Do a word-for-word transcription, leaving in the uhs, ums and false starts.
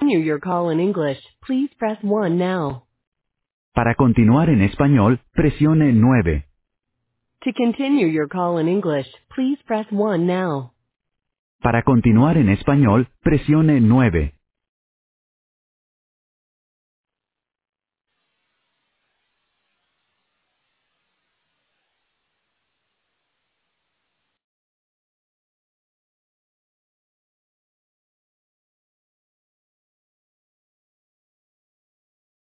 continue your call in English, please press one now. Para continuar en español, presione nueve. To continue your call in English, please press one now. Para continuar en español, presione nueve.